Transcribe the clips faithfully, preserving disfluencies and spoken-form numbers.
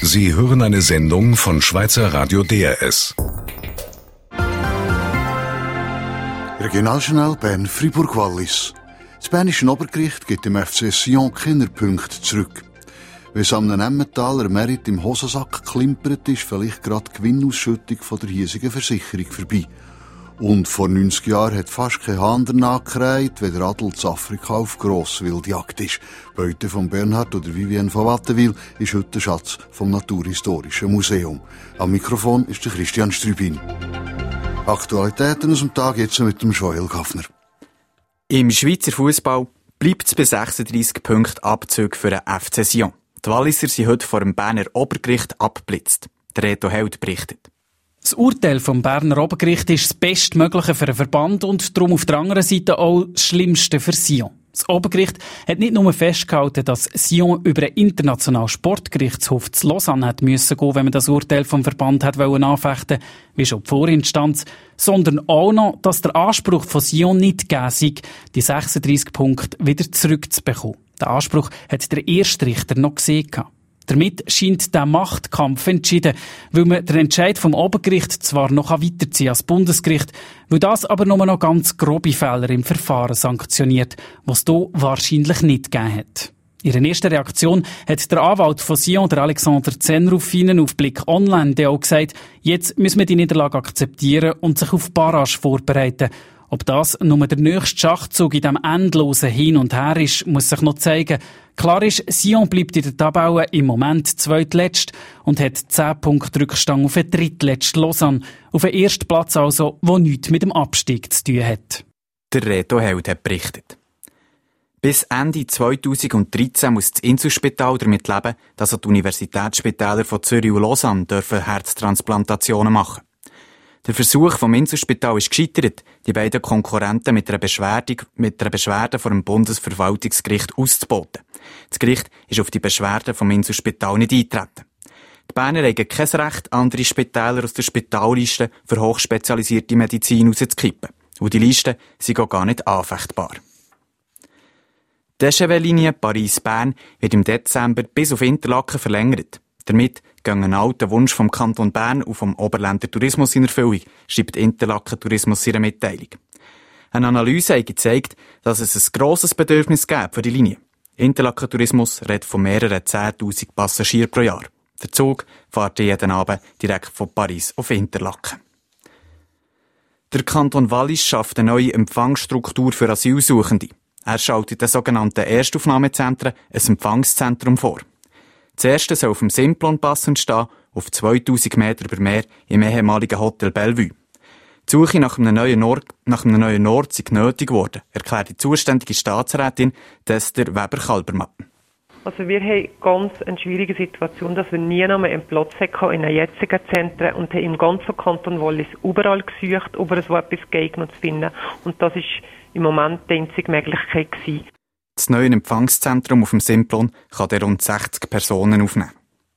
Sie hören eine Sendung von Schweizer Radio D R S. Regionaljournal Bern Fribourg-Wallis. Das Bernische Obergericht gibt dem F C Sion keine Punkte zurück. Wenn es am Emmentaler Merit im Hosensack klimpert, ist vielleicht gerade die Gewinnausschüttung von der hiesigen Versicherung vorbei. Und vor neunzig Jahren hat fast kein Hahn danach gekreit, wenn der Adel zu Afrika auf Grosswildjagd ist. Beute von Bernhard oder Vivienne von Wattenwil ist heute der Schatz vom Naturhistorischen Museum. Am Mikrofon ist der Christian Strübin. Aktualitäten aus dem Tag jetzt mit dem Joel Gaffner. Im Schweizer Fußball bleibt es bei sechsunddreissig Punkten Abzug für den F C Sion. Die Walliser sind heute vor dem Berner Obergericht abgeblitzt. Der Reto Held berichtet. Das Urteil vom Berner Obergericht ist das Bestmögliche für den Verband und darum auf der anderen Seite auch das Schlimmste für Sion. Das Obergericht hat nicht nur festgehalten, dass Sion über einen internationalen Sportgerichtshof zu Lausanne hat müssen gehen, wenn man das Urteil vom Verband hat wollen anfechten, wie schon die Vorinstanz, sondern auch noch, dass der Anspruch von Sion nicht gegeben sei, die sechsunddreissig Punkte wieder zurückzubekommen. Den Anspruch hat der Erstrichter noch gesehen. Damit scheint der Machtkampf entschieden, weil man den Entscheid vom Obergericht zwar noch weiterziehen als Bundesgericht, weil das aber nur noch ganz grobe Fehler im Verfahren sanktioniert, was es hier wahrscheinlich nicht gegeben hat. In ihrer ersten Reaktion hat der Anwalt von Sion, der Alexander Zenrufinen, auf Blick Online auch gesagt, jetzt müssen wir die Niederlage akzeptieren und sich auf Barrage vorbereiten. Ob das nur der nächste Schachzug in diesem endlosen Hin und Her ist, muss sich noch zeigen. Klar ist, Sion bleibt in der Tabelle im Moment zweitletzt und hat zehn Punkte Rückstand auf den drittletzten Lausanne. Auf den ersten Platz also, wo nichts mit dem Abstieg zu tun hat. Der Reto Held hat berichtet. Bis Ende zweitausenddreizehn muss das Inselspital damit leben, dass die Universitätsspitäler von Zürich und Lausanne dürfen Herztransplantationen machen. Der Versuch vom Inselspital ist gescheitert, die beiden Konkurrenten mit einer Beschwerde, mit einer Beschwerde vor dem Bundesverwaltungsgericht auszuboten. Das Gericht ist auf die Beschwerde vom Inselspital nicht eingetreten. Die Berner haben kein Recht, andere Spitäler aus der Spitalliste für hochspezialisierte Medizin rauszukippen. Und die Liste sind auch gar nicht anfechtbar. Die D G W-Linie Paris-Bern wird im Dezember bis auf Interlaken verlängert. Damit gehen ein alter Wunsch vom Kanton Bern und vom Oberländer Tourismus in Erfüllung, schreibt Interlaken Tourismus in ihrer Mitteilung. Eine Analyse hat gezeigt, dass es ein grosses Bedürfnis gibt für die Linie. Interlaken Tourismus redet von mehreren zehntausend Passagieren pro Jahr. Der Zug fährt jeden Abend direkt von Paris auf Interlaken. Der Kanton Wallis schafft eine neue Empfangsstruktur für Asylsuchende. Er schaltet den sogenannten Erstaufnahmezentren ein Empfangszentrum vor. Das erste soll auf dem Simplon-Pass entstehen, auf zweitausend Meter über Meer im ehemaligen Hotel Bellevue. Die Suche nach einem neuen Ort, nach einem neuen Ort sei nötig geworden, erklärt die zuständige Staatsrätin Esther Weber-Kalbermann. Also wir haben ganz eine schwierige Situation, dass wir nie noch mehr einen Platz hatten in den jetzigen Zentren und haben im ganzen Kanton Wallis überall gesucht, ob es so etwas geeignet zu finden. Und das ist im Moment die einzige Möglichkeit gewesen. Das neue Empfangszentrum auf dem Simplon kann der rund sechzig Personen aufnehmen.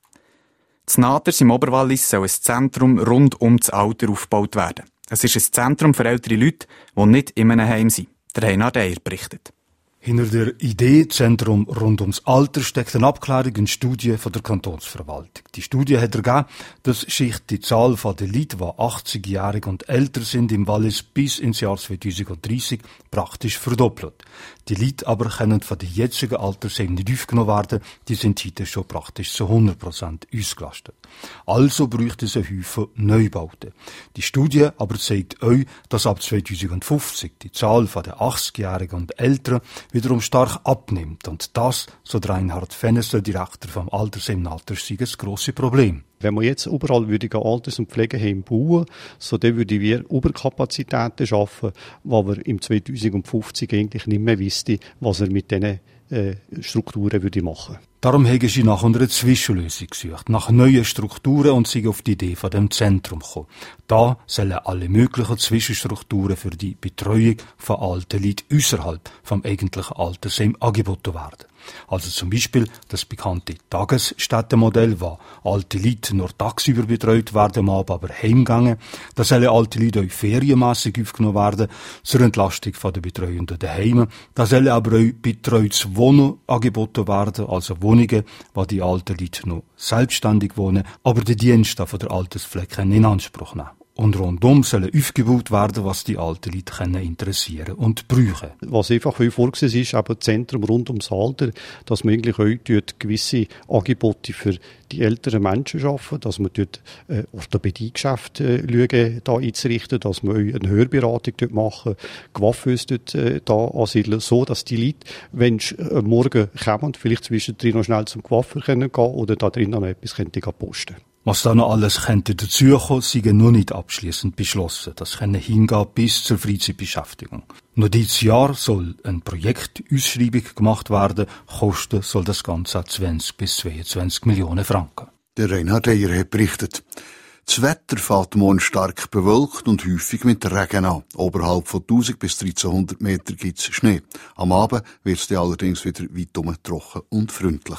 Das Naders im Oberwallis soll ein Zentrum rund um das Alter aufgebaut werden. Es ist ein Zentrum für ältere Leute, die nicht in einem Heim sind. Der Reinhard Eyer berichtet. Hinter der Idee Zentrum rund ums Alter steckt eine Abklärung und Studie von der Kantonsverwaltung. Die Studie hat ergeben, dass sich die Zahl der Leute, die achtzig-jährig und älter sind, im Wallis bis ins Jahr zweitausenddreissig praktisch verdoppelt. Die Leute aber können von den jetzigen Altersheimen nicht aufgenommen werden, die sind heute schon praktisch zu hundert Prozent ausgelastet. Also bräuchte es einen Haufen Neubauten. Die Studie aber zeigt euch, dass ab zweitausendfünfzig die Zahl der achtzigjährigen und Älteren wiederum stark abnimmt. Und das, so der Reinhard Fennes, Direktor vom Altersheim Naders, sei ein grosses Problem. Wenn wir jetzt überall würdige Alters- und Pflegeheime bauen, so dann würden wir Überkapazitäten schaffen, wo wir im zweitausendfünfzig eigentlich nicht mehr wüssten, was wir mit diesen äh, Strukturen würde machen. Darum haben sie nach einer Zwischenlösung gesucht, nach neuen Strukturen und sind auf die Idee von dem Zentrum gekommen. Da sollen alle möglichen Zwischenstrukturen für die Betreuung von alten Leuten außerhalb vom eigentlichen Altersheim angeboten werden. Also zum Beispiel das bekannte Tagesstättenmodell, wo alte Leute nur tagsüber betreut werden, am Abend aber heimgehen. Da sollen alte Leute auch ferienmässig aufgenommen werden, zur Entlastung der Betreuenden daheim. Da sollen aber auch betreutes Wohnen angeboten werden, also Wohnungen Wohnungen, wo die alten Leute noch selbstständig wohnen, aber den Dienst von der Alterspflege in Anspruch nehmen. Und rundum sollen aufgebaut werden, was die alten Leute können interessieren und brauchen. Was einfach vorgesehen ist, ist eben das Zentrum rund ums Alter, dass man eigentlich auch gewisse Angebote für die älteren Menschen schaffen, dass man dort äh, Orthopädiegeschäfte äh, da einzurichten, dass man eine Hörberatung dort machen, Coiffeuse dort äh, da ansiedeln, so dass die Leute, wenn sie äh, morgen kommen, vielleicht zwischendrin noch schnell zum Coiffeur können gehen oder da drinnen noch etwas könnte posten. Was da noch alles könnte dazukommen, sei noch nicht abschliessend beschlossen. Das kann hingehen bis zur Freizeitbeschäftigung. Noch dieses Jahr soll eine Projektausschreibung gemacht werden. Kosten soll das Ganze zwanzig bis zweiundzwanzig Millionen Franken. Der Reinhard Eyer hat berichtet. Das Wetter fällt morgen stark bewölkt und häufig mit Regen an. Oberhalb von tausend bis dreizehnhundert Meter gibt es Schnee. Am Abend wird es allerdings wieder weitum trocken und freundlich.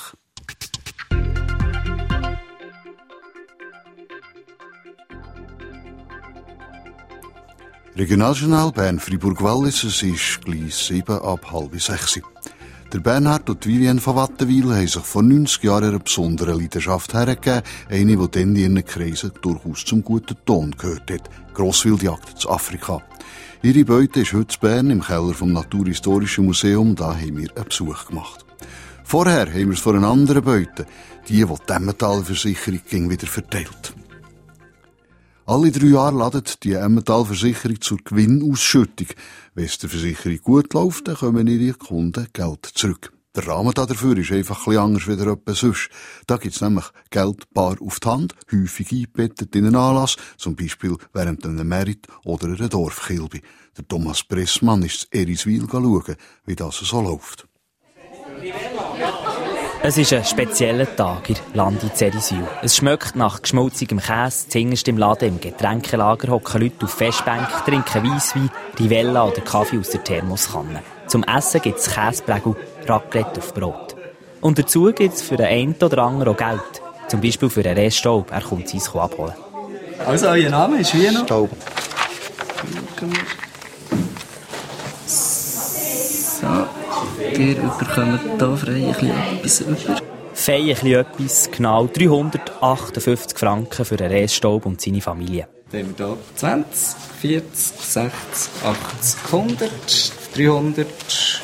Regionaljournal Bern Fribourg-Wallis, es ist gleich sieben ab halb sechs. Der Bernhard und Vivienne von Wattenwil haben sich vor neunzig Jahren eine besondere Leidenschaft hergegeben, eine, die dann in ihren Kreisen durchaus zum guten Ton gehört hat. Grosswildjagd zu Afrika. Ihre Beute ist heute in Bern im Keller vom Naturhistorischen Museum, da haben wir einen Besuch gemacht. Vorher haben wir es von einer anderen Beute, die, die die Emmentaler-Versicherung ging wieder verteilt. Alle drei Jahre ladet die Emmentaler-Versicherung zur Gewinnausschüttung. Wenn es der Versicherung gut läuft, dann kommen ihre Kunden Geld zurück. Der Rahmen dafür ist einfach ein bisschen anders als etwas sonst. Da gibt es nämlich Geld bar auf die Hand, häufig eingebettet in einen Anlass, zum Beispiel während einem Merit oder einer Dorfkilbe. Der Thomas Pressmann ist in Eriswil schauen, wie das so läuft. Es ist ein spezieller Tag in Landi Eriswil. Es schmeckt nach geschmolzigem Käse. Zuhinterst im Laden im Getränkelager hocken Leute auf Festbänken, trinken Weisswein, Rivella oder Kaffee aus der Thermoskanne. Zum Essen gibt es Käseprägel, Raclette auf Brot. Und dazu gibt es für den einen oder anderen auch Geld. Zum Beispiel für den Reststaub. Er kommt sein abholen. Also, euer Name ist wie noch? Staub. So. Wir bekommen hier frei ein bisschen etwas über. Fein ein bisschen etwas, genau dreihundertachtundfünfzig Franken für den Reststaub und seine Familie. Dann haben wir hier zwanzig, vierzig, sechzig, achtzig, hundert, dreihundertfünfzig.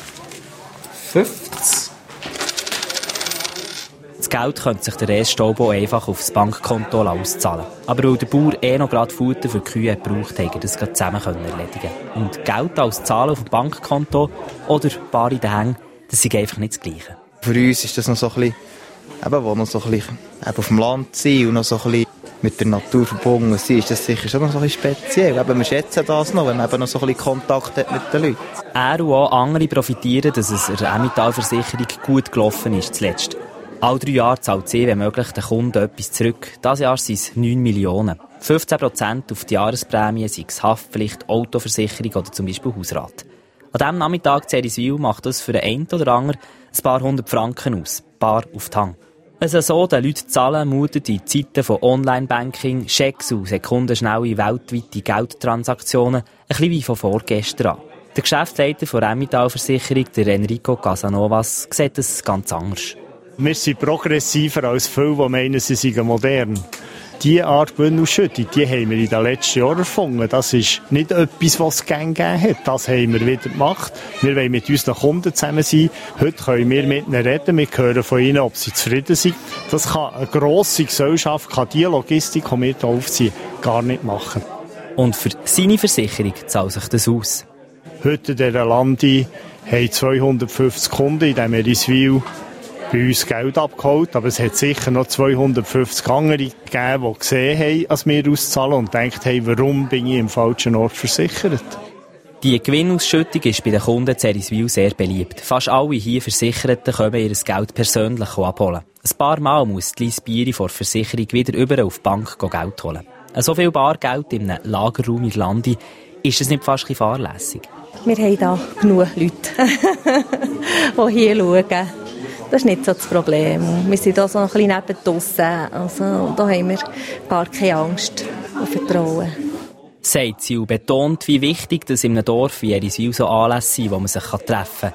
Das Geld könnte sich der Reststaub auch einfach aufs Bankkonto auszahlen. Aber weil der Bauer eh noch gerade Futter für die Kühe braucht, konnte er das zusammen erledigen. Und Geld als Zahlen auf dem Bankkonto oder bar in den Hängen, das ist einfach nicht das Gleiche. Für uns ist das noch so ein bisschen, eben, wo noch so ein bisschen auf dem Land sind und noch so ein bisschen mit der Natur verbunden sind, ist das sicher schon noch so ein bisschen speziell. Eben, wir schätzen das noch, wenn man eben noch so ein bisschen Kontakt hat mit den Leuten. Er und auch andere profitieren, dass es der Emmental-Versicherung gut gelaufen ist zuletzt. Alle drei Jahre zahlt sie, wenn möglich, den Kunden etwas zurück. Dieses Jahr sind es neun Millionen. fünfzehn Prozent auf die Jahresprämie, sei es Haftpflicht, Autoversicherung oder zum Beispiel Hausrat. An diesem Nachmittag in Eriswil macht das für den einen oder anderen ein paar hundert Franken aus. Bar auf die Hand. Wenn es so den Leuten zahlen, mutet in Zeiten von Online-Banking, Schecks und sekundenschnelle weltweite Geldtransaktionen ein bisschen wie von vorgestern an. Der Geschäftsleiter der Emmental-Versicherung, der Enrico Casanovas, sieht es ganz anders. Wir sind progressiver als viele, die meinen, sie seien modern. Diese Art Gewinnausschüttung, die haben wir in den letzten Jahren erfunden. Das ist nicht etwas, was es gerne gegeben hat. Das haben wir wieder gemacht. Wir wollen mit unseren Kunden zusammen sein. Heute können wir mit ihnen reden. Wir hören von ihnen, ob sie zufrieden sind. Das kann eine grosse Gesellschaft, kann die Logistik, die wir hier aufziehen, gar nicht machen. Und für seine Versicherung zahlt sich das aus. Heute in dieser Landi haben zweihundertfünfzig Kunden in diesem Eriswil bei uns Geld abgeholt, aber es hat sicher noch zweihundertfünfzig andere gegeben, die gesehen haben, als wir auszahlen und gedacht haben, warum bin ich im falschen Ort versichert. Die Gewinnausschüttung ist bei den Kunden in Eriswil sehr beliebt. Fast alle hier Versicherten können ihr Geld persönlich abholen. Ein paar Mal muss die Lies Bieri vor der Versicherung wieder über auf die Bank Geld holen. So viel Bargeld in einem Lagerraum in Landi, ist es nicht fast ein bisschen fahrlässig? Wir haben hier genug Leute, die hier schauen. Das ist nicht so das Problem. Wir sind hier so ein bisschen neben draussen. Also, da haben wir gar keine Angst und Vertrauen. Sagt sie und betont, wie wichtig das in einem Dorf wie Eriswil so Anlässe sind, wo man sich treffen kann.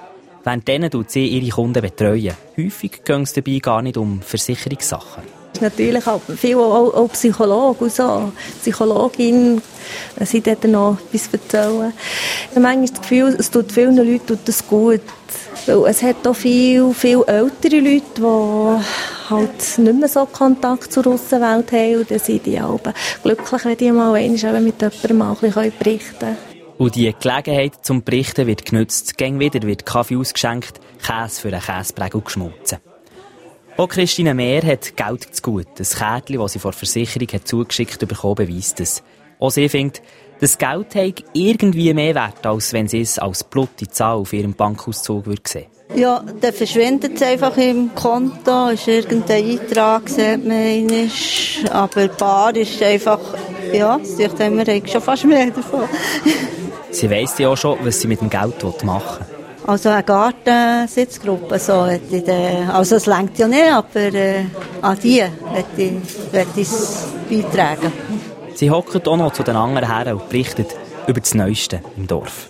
Während denen tut sie ihre Kunden betreuen. Häufig geht es dabei gar nicht um Versicherungssachen. Natürlich auch viel auch, auch Psychologe und so. Psychologin, sie dort noch etwas erzählen. Ich habe manchmal das Gefühl, es tut vielen Leuten tut das gut. Weil es hat auch viele, viele ältere Leute, die halt nicht mehr so Kontakt zur Aussenwelt haben. Und dann sind die auch glücklich, wenn die mal einmal mit jemandem mal ein bisschen berichten können. Und die Gelegenheit zum Berichten wird genutzt. Gäng wieder wird Kaffee ausgeschenkt, Käse für einen Käseprägel geschmolzen. Auch Christine Mehr hat Geld zu gut. Ein Kärtchen, das sie vor der Versicherung hat zugeschickt bekommen, beweist es. Auch sie findet, das Geld hat irgendwie mehr Wert, als wenn sie es als blutige Zahl auf ihrem Bankauszug würde sehen. Ja, dann verschwindet es einfach im Konto, ist irgendein Eintrag, sieht man einmal. Aber bar ist einfach, ja, ich denke, wir haben schon fast mehr davon. Sie weiss ja auch schon, was sie mit dem Geld machen will. Also eine Gartensitzgruppe, so, also es reicht ja nicht, aber äh, an die werde ich es beitragen. Sie hockt auch noch zu den anderen her und berichtet über das Neueste im Dorf.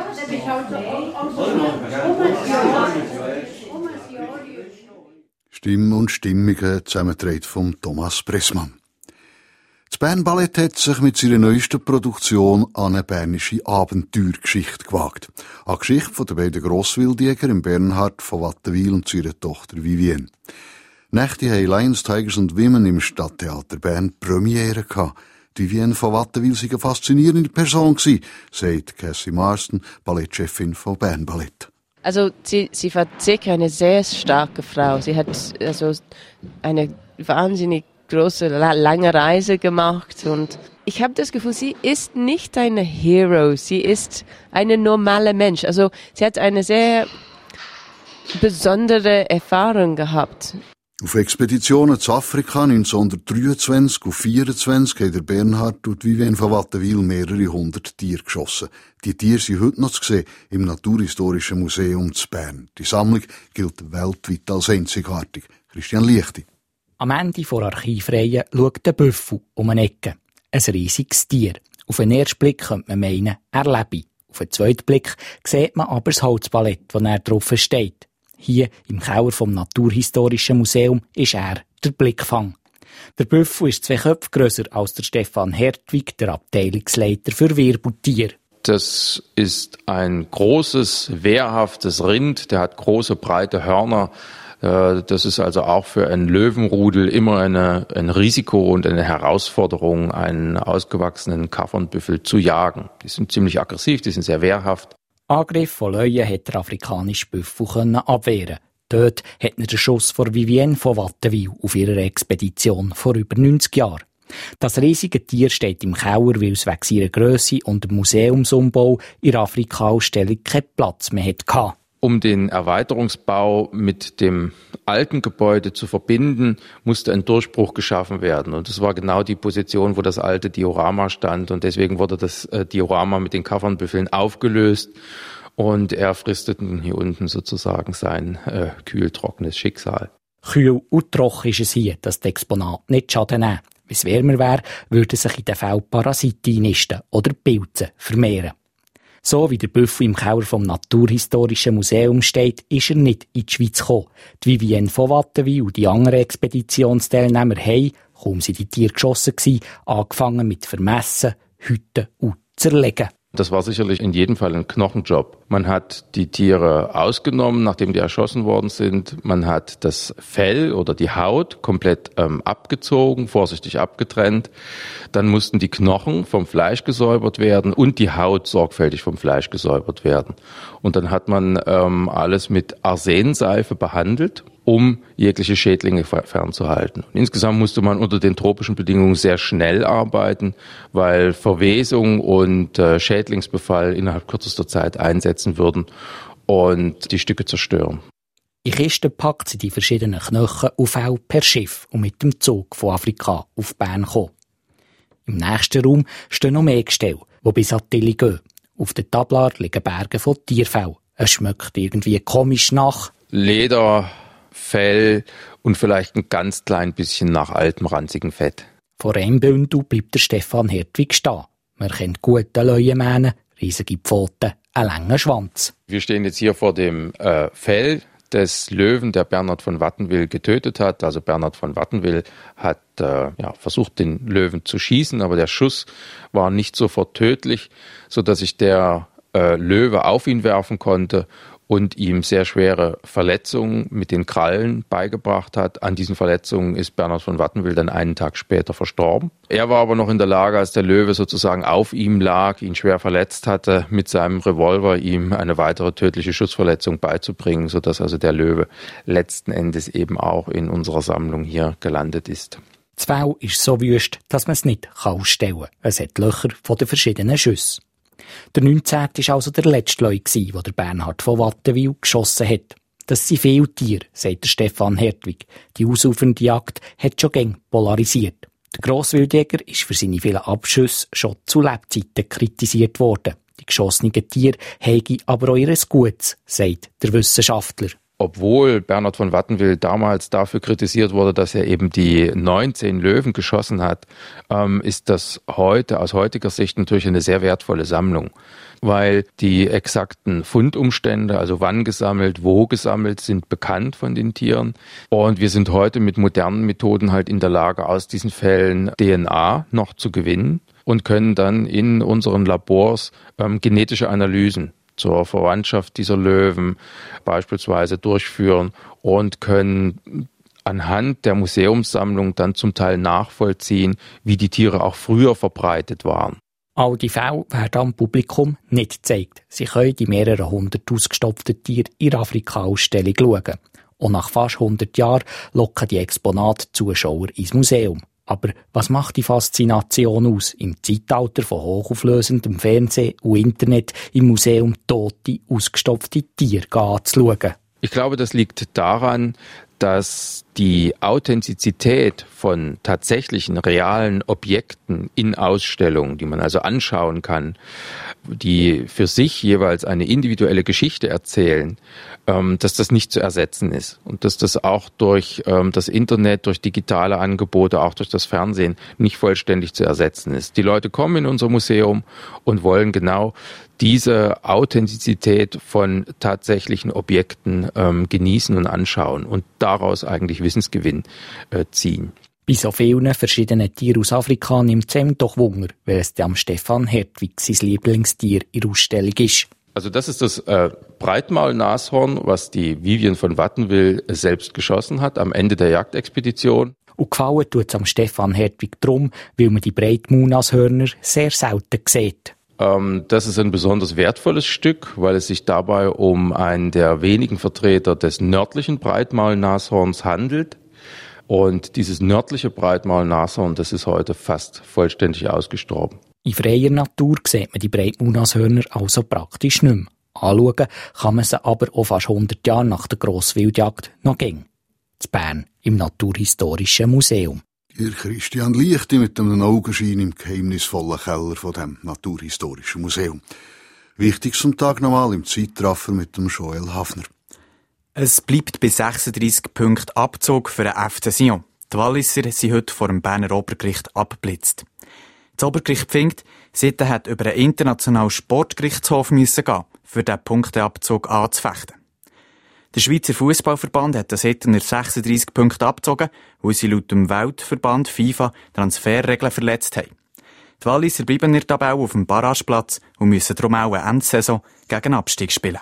Stimme und Stimmungen zusammengetragen von Thomas Pressmann. Das Bern Ballett hat sich mit seiner neuesten Produktion an eine bernische Abenteuergeschichte gewagt. Eine Geschichte der beiden Grosswildjäger, im Bernhard von Wattenwil und ihrer Tochter Vivienne. Nächte haben Lions, Tigers und Women im Stadttheater Bern Premiere gehabt. Vivienne von Wattenwil war eine faszinierende Person gewesen, sagt Cassie Marston, Ballettchefin von Bern Ballett. Also sie, sie war sicher eine sehr starke Frau. Sie hat also eine wahnsinnig große, lange Reise gemacht und ich habe das Gefühl, sie ist nicht eine Hero, sie ist eine normale Mensch. Also sie hat eine sehr besondere Erfahrung gehabt. Auf Expeditionen zu Afrika neunzehnhundertdreiundzwanzig und vierundzwanzig haben der Bernhard und Vivienne von Wattenwil mehrere hundert Tiere geschossen. Die Tiere sind heute noch zu sehen im Naturhistorischen Museum zu Bern. Die Sammlung gilt weltweit als einzigartig. Christian Liechti. Am Ende der Archivreihe schaut der Büffel um eine Ecke. Ein riesiges Tier. Auf den ersten Blick könnte man meinen, er lebe. Auf den zweiten Blick sieht man aber das Holzballett, das er drauf steht. Hier im Keller vom Naturhistorischen Museum ist er der Blickfang. Der Büffel ist zwei Köpfe grösser als der Stefan Hertwig, der Abteilungsleiter für Wirbeltiere. Das ist ein großes, wehrhaftes Rind, der hat große, breite Hörner. Das ist also auch für einen Löwenrudel immer eine, ein Risiko und eine Herausforderung, einen ausgewachsenen Kaffernbüffel zu jagen. Die sind ziemlich aggressiv, die sind sehr wehrhaft. Angriff von Löwen hat der afrikanische Büffel abwehren. Dort hat er den Schuss von Vivienne von Wattenwil auf ihrer Expedition vor über neunzig Jahren. Das riesige Tier steht im Keller, weil es wegen seiner Grösse und dem Museumsumbau in der Afrika-Ausstellung keinen Platz mehr hatte. Um den Erweiterungsbau mit dem alten Gebäude zu verbinden, musste ein Durchbruch geschaffen werden. Und das war genau die Position, wo das alte Diorama stand. Und deswegen wurde das Diorama mit den Kaffernbüffeln aufgelöst. Und er fristete hier unten sozusagen sein äh, kühl-trockenes Schicksal. Kühl und trocken ist es hier, dass die Exponate nicht Schaden nehmen. Wenn es wärmer wäre, würden sich in den Fällen Parasiten einnisten oder Pilze vermehren. So wie der Büffel im Keller vom Naturhistorischen Museum steht, ist er nicht in die Schweiz gekommen. Die Vivienne von Wattenwil und die anderen Expeditionsteilnehmer haben, kaum sie die Tiere geschossen waren, angefangen mit Vermessen, Hüten und Zerlegen. Das war sicherlich in jedem Fall ein Knochenjob. Man hat die Tiere ausgenommen, nachdem die erschossen worden sind. Man hat das Fell oder die Haut komplett ähm, abgezogen, vorsichtig abgetrennt. Dann mussten die Knochen vom Fleisch gesäubert werden und die Haut sorgfältig vom Fleisch gesäubert werden. Und dann hat man ähm, alles mit Arsenseife behandelt, um jegliche Schädlinge fernzuhalten. Und insgesamt musste man unter den tropischen Bedingungen sehr schnell arbeiten, weil Verwesung und äh, Schädlingsbefall innerhalb kürzester Zeit einsetzen würden und die Stücke zerstören. In Kisten packt sie die verschiedenen Knochen und Fell per Schiff und mit dem Zug von Afrika auf Bern kommen. Im nächsten Raum stehen noch mehr Gestelle, die bis an die Tilly gehen. Auf den Tablar liegen Berge von Tierfell. Es schmeckt irgendwie komisch nach Leder, Fell und vielleicht ein ganz klein bisschen nach altem, ranzigem Fett. Vor einem Bündel bleibt der Stefan Hertwig stehen. Man kennt gut den Leuenmähnen, riesige Pfoten, einen langen Schwanz. Wir stehen jetzt hier vor dem äh, Fell des Löwen, der Bernhard von Wattenwyl getötet hat. Also Bernhard von Wattenwyl hat äh, ja, versucht, den Löwen zu schießen, aber der Schuss war nicht sofort tödlich, sodass sich der äh, Löwe auf ihn werfen konnte und ihm sehr schwere Verletzungen mit den Krallen beigebracht hat. An diesen Verletzungen ist Bernhard von Wattenwyl dann einen Tag später verstorben. Er war aber noch in der Lage, als der Löwe sozusagen auf ihm lag, ihn schwer verletzt hatte, mit seinem Revolver ihm eine weitere tödliche Schussverletzung beizubringen, sodass also der Löwe letzten Endes eben auch in unserer Sammlung hier gelandet ist. Das Fell ist so wüst, dass man es nicht ausstellen kann. Es hat Löcher von den verschiedenen Schüssen. Der neunzehnte war also der letzte Leu, den der Bernhard von Wattenwyl geschossen hat. Das sind viele Tiere, sagt der Stefan Hertwig. Die ausufernde Jagd hat schon gäng polarisiert. Der Grosswildjäger ist für seine vielen Abschüsse schon zu Lebzeiten kritisiert worden. Die geschossenen Tiere hätten aber auch ihr Gutes, sagt der Wissenschaftler. Obwohl Bernhard von Wattenwyl damals dafür kritisiert wurde, dass er eben die neunzehn Löwen geschossen hat, ähm, ist das heute, aus heutiger Sicht natürlich eine sehr wertvolle Sammlung. Weil die exakten Fundumstände, also wann gesammelt, wo gesammelt, sind bekannt von den Tieren. Und wir sind heute mit modernen Methoden halt in der Lage, aus diesen Fällen D N A noch zu gewinnen und können dann in unseren Labors ähm, genetische Analysen zur Verwandtschaft dieser Löwen beispielsweise durchführen und können anhand der Museumssammlung dann zum Teil nachvollziehen, wie die Tiere auch früher verbreitet waren. All die Fälle werden am Publikum nicht gezeigt. Sie können die mehreren hundert ausgestopften Tiere in der Afrika-Ausstellung schauen. Und nach fast hundert Jahren locken die Exponate Zuschauer ins Museum. Aber was macht die Faszination aus, im Zeitalter von hochauflösendem Fernsehen und Internet im Museum tote, ausgestopfte Tiere anzuschauen? Ich glaube, das liegt daran, dass die Authentizität von tatsächlichen, realen Objekten in Ausstellungen, die man also anschauen kann, die für sich jeweils eine individuelle Geschichte erzählen, ähm, dass das nicht zu ersetzen ist und dass das auch durch ähm, das Internet, durch digitale Angebote, auch durch das Fernsehen nicht vollständig zu ersetzen ist. Die Leute kommen in unser Museum und wollen genau diese Authentizität von tatsächlichen Objekten ähm, genießen und anschauen und daraus eigentlich Wissensgewinn äh, ziehen. Bei so vielen verschiedenen Tieren aus Afrika nimmt es ihm doch Wunder, weil es dem Stefan Hertwig sein Lieblingstier in der Ausstellung ist. Also das ist das äh, Breitmaulnashorn, was die Vivian von Wattenwyl selbst geschossen hat am Ende der Jagdexpedition. Und gefallen tut es am Stefan Hertwig drum, weil man die Breitmaulnashörner sehr selten sieht. Ähm, das ist ein besonders wertvolles Stück, weil es sich dabei um einen der wenigen Vertreter des nördlichen Breitmaulnashorns handelt. Und dieses nördliche Breitmaulnashorn, das ist heute fast vollständig ausgestorben. In freier Natur sieht man die Breitmaulnashörner also praktisch nicht mehr. Anschauen kann man sie aber auch fast hundert Jahre nach der Grosswildjagd noch gäng. In Bern im Naturhistorischen Museum. Ihr Christian Lichte mit einem Augenschein im geheimnisvollen Keller von dem Naturhistorischen Museum. Wichtig zum Tag nochmal im Zeitraffer mit dem Joel Hafner. Es bleibt bei sechsunddreissig Punkten Abzug für den F C Sion. Die Walliser sind heute vor dem Berner Obergericht abgeblitzt. Das Obergericht findet, seitdem hat über einen internationalen Sportgerichtshof müssen gehen, für diesen Punkteabzug anzufechten. Der Schweizer Fußballverband hat seitdem sechsunddreissig Punkte abgezogen, weil sie laut dem Weltverband FIFA Transferregeln verletzt haben. Die Walliser bleiben in der Tabelle auf dem Barrageplatz und müssen darum auch eine Endsaison gegen Abstieg spielen.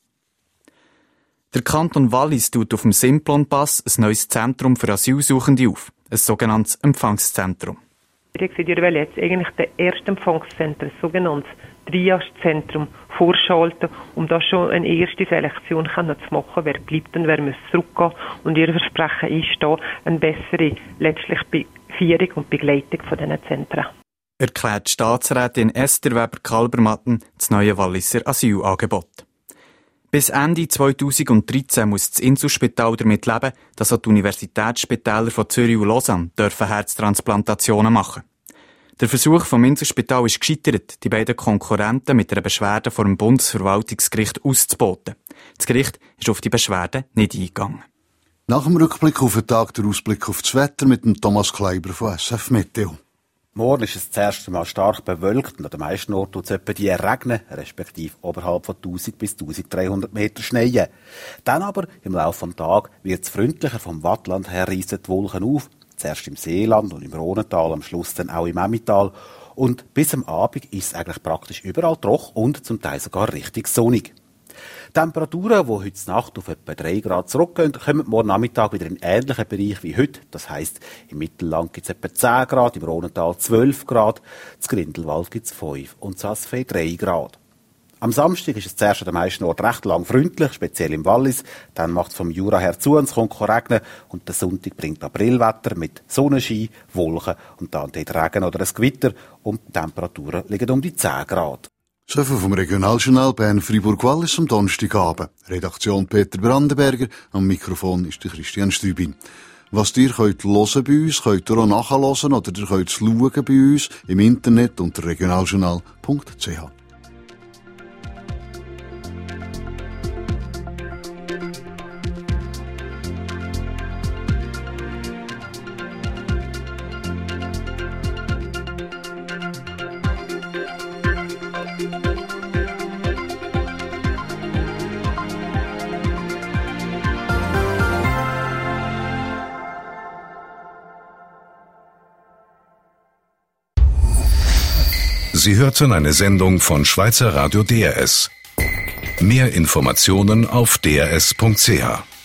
Der Kanton Wallis tut auf dem Simplon-Pass ein neues Zentrum für Asylsuchende auf, ein sogenanntes Empfangszentrum. Ich sehe, ihr wollt jetzt eigentlich das erste Empfangszentrum, ein sogenanntes Triage-Zentrum, vorschalten, um da schon eine erste Selektion zu machen, wer bleibt und wer muss zurückgehen. Und ihr Versprechen ist da eine bessere letztlich Führung und Begleitung von diesen Zentren. Erklärt Staatsrätin Esther Weber-Kalbermatten das neue Walliser Asylangebot. Bis Ende zweitausenddreizehn muss das Inselspital damit leben, dass auch die Universitätsspitäler von Zürich und Lausanne dürfen Herztransplantationen machen. Der Versuch vom Inselspital ist gescheitert, die beiden Konkurrenten mit einer Beschwerde vor dem Bundesverwaltungsgericht auszuboten. Das Gericht ist auf die Beschwerde nicht eingegangen. Nach dem Rückblick auf den Tag der Ausblick auf das Wetter mit dem Thomas Kleiber von S F Meteo. Morgen ist es das erste Mal stark bewölkt und an den meisten Orten tut es etwa die regnen, respektive oberhalb von tausend bis dreizehnhundert Meter schneien. Dann aber im Laufe des Tages wird es freundlicher. Vom Wattland her reissen die Wolken auf. Zuerst im Seeland und im Rhonental, am Schluss dann auch im Emmental. Und bis am Abend ist es eigentlich praktisch überall trocken und zum Teil sogar richtig sonnig. Temperaturen, die heute Nacht auf etwa drei Grad zurückgehen, kommen morgen Nachmittag wieder in ähnlichen Bereich wie heute. Das heisst, im Mittelland gibt es etwa zehn Grad, im Rhonental zwölf Grad, in Grindelwald gibt es fünf und in Saas-Fee drei Grad. Am Samstag ist es zuerst an den meisten Orten recht lang freundlich, speziell im Wallis. Dann macht es vom Jura her zu und es kommt regnen. Und der Sonntag bringt Aprilwetter mit Sonnenschein, Wolken und dann dort Regen oder ein Gewitter. Und die Temperaturen liegen um die zehn Grad. So viel vom Regionaljournal Bern-Fribourg-Wallis am Donnerstagabend. Redaktion Peter Brandenberger, am Mikrofon ist der Christian Strübin. Was ihr könnt hören bei uns, könnt ihr auch nachhören oder ihr könnt schauen bei uns im Internet unter regionaljournal punkt c h. Sie hörten eine Sendung von Schweizer Radio D R S. Mehr Informationen auf d r s punkt c h.